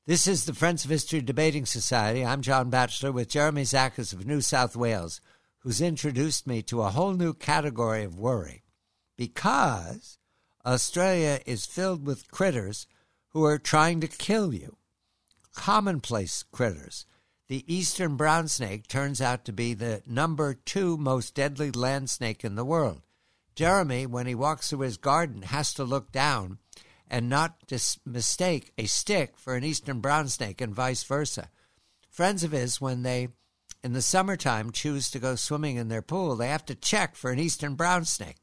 This is the Friends of History Debating Society. I'm John Batchelor with Jeremy Zachas of New South Wales, who's introduced me to a whole new category of worry, because Australia is filled with critters who are trying to kill you. Commonplace critters. The eastern brown snake turns out to be the number 2 most deadly land snake in the world. Jeremy, when he walks through his garden, has to look down and not mistake a stick for an eastern brown snake and vice versa. Friends of his, when they, in the summertime, choose to go swimming in their pool, they have to check for an eastern brown snake.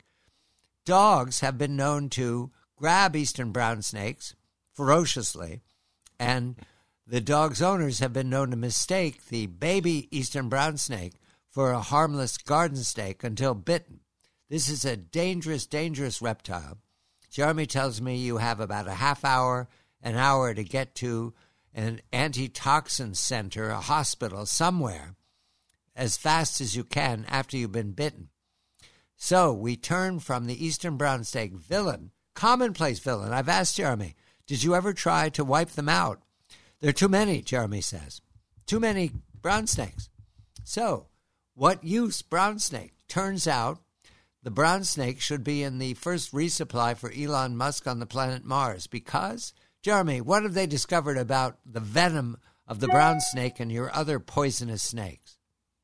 Dogs have been known to grab eastern brown snakes ferociously, and the dog's owners have been known to mistake the baby eastern brown snake for a harmless garden snake until bitten. This is a dangerous, dangerous reptile. Jeremy tells me you have about a half hour, an hour to get to an antitoxin center, a hospital somewhere, as fast as you can after you've been bitten. So we turn from the eastern brown snake villain, commonplace villain. I've asked Jeremy, did you ever try to wipe them out? There are too many, Jeremy says. Too many brown snakes. So what use brown snake? Turns out the brown snake should be in the first resupply for Elon Musk on the planet Mars because, Jeremy, what have they discovered about the venom of the brown snake and your other poisonous snakes?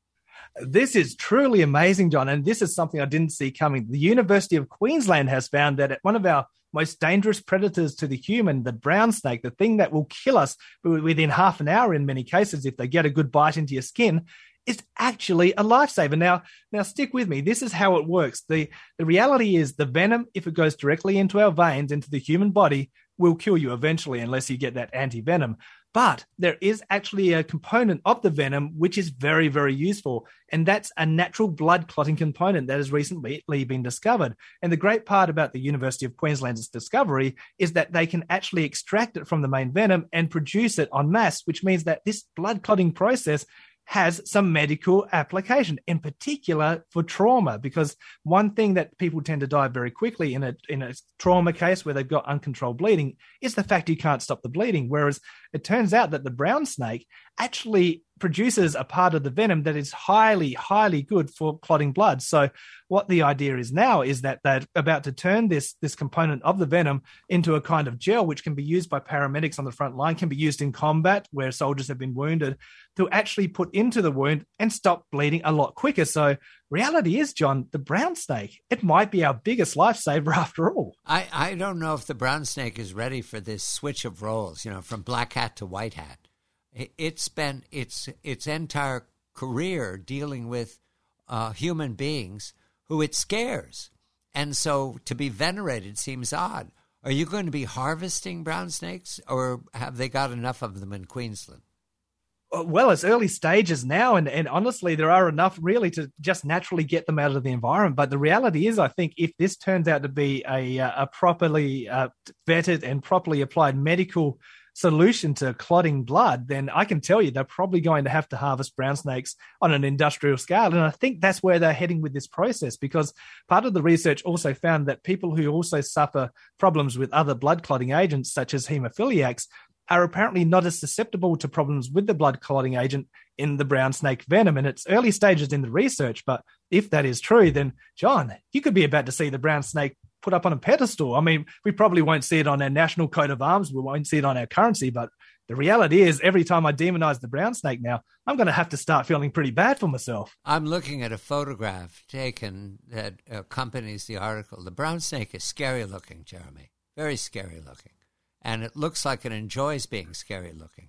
This is truly amazing, John, and this is something I didn't see coming. The University of Queensland has found that one of our most dangerous predators to the human, the brown snake, the thing that will kill us within half an hour in many cases if they get a good bite into your skin, is actually a lifesaver. Now stick with me. This is how it works. The reality is the venom, if it goes directly into our veins, into the human body, will kill you eventually unless you get that anti-venom. But there is actually a component of the venom which is very, very useful, and that's a natural blood clotting component that has recently been discovered. And the great part about the University of Queensland's discovery is that they can actually extract it from the main venom and produce it en masse, which means that this blood clotting process has some medical application, in particular for trauma, because one thing that people tend to die very quickly in a trauma case where they've got uncontrolled bleeding is the fact you can't stop the bleeding, whereas it turns out that the brown snake actually produces a part of the venom that is highly, highly good for clotting blood. So what the idea is now is that they're about to turn this component of the venom into a kind of gel, which can be used by paramedics on the front line, can be used in combat where soldiers have been wounded, to actually put into the wound and stop bleeding a lot quicker. So reality is, John, the brown snake, it might be our biggest lifesaver after all. I don't know if the brown snake is ready for this switch of roles, from black hat to white hat. It spent its entire career dealing with human beings who it scares. And so to be venerated seems odd. Are you going to be harvesting brown snakes, or have they got enough of them in Queensland? Well, it's early stages now, and honestly, there are enough really to just naturally get them out of the environment. But the reality is, I think if this turns out to be a properly vetted and properly applied medical solution to clotting blood, then I can tell you they're probably going to have to harvest brown snakes on an industrial scale. And I think that's where they're heading with this process, because part of the research also found that people who also suffer problems with other blood clotting agents, such as hemophiliacs, are apparently not as susceptible to problems with the blood clotting agent in the brown snake venom. And it's early stages in the research, but if that is true, then John, you could be about to see the brown snake put up on a pedestal. I mean, we probably won't see it on our national coat of arms. We won't see it on our currency, but the reality is every time I demonize the brown snake now, I'm going to have to start feeling pretty bad for myself. I'm looking at a photograph taken that accompanies the article. The brown snake is scary looking, Jeremy, very scary looking. And it looks like it enjoys being scary looking.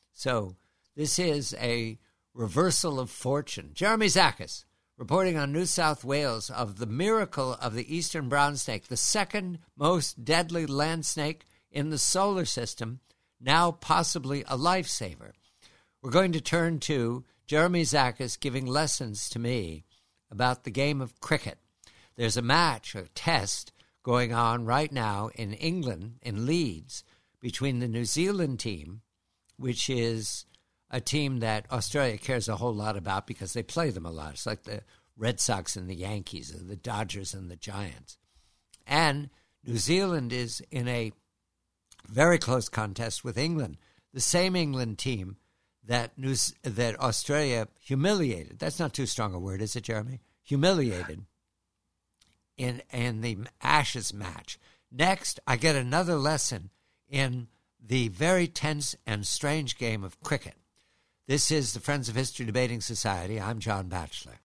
So this is a reversal of fortune. Jeremy Zachas, reporting on New South Wales of the miracle of the eastern brown snake, the second most deadly land snake in the solar system, now possibly a lifesaver. We're going to turn to Jeremy Zachas giving lessons to me about the game of cricket. There's a match, a test, going on right now in England, in Leeds, between the New Zealand team, which is a team that Australia cares a whole lot about because they play them a lot. It's like the Red Sox and the Yankees, or the Dodgers and the Giants. And New Zealand is in a very close contest with England. the same England team that Australia humiliated. That's not too strong a word, is it, Jeremy? Humiliated in the Ashes match. Next, I get another lesson in the very tense and strange game of cricket. This is the Friends of History Debating Society. I'm John Batchelor.